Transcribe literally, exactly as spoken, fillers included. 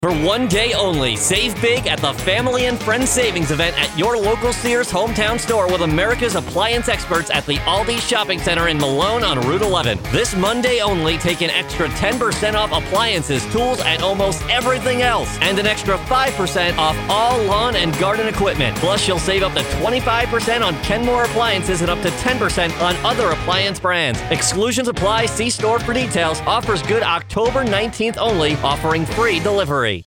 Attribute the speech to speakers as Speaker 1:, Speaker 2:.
Speaker 1: For one day only, save big at the Family and Friends Savings Event at your local Sears hometown store with America's appliance experts at the Aldi Shopping Center in Malone on Route eleven. This Monday only, take an extra ten percent off appliances, tools, and almost everything else. And an extra five percent off all lawn and garden equipment. Plus, you'll save up to twenty-five percent on Kenmore appliances and up to ten percent on other appliance brands. Exclusions apply. See store for details. Offers good October nineteenth only, offering free delivery.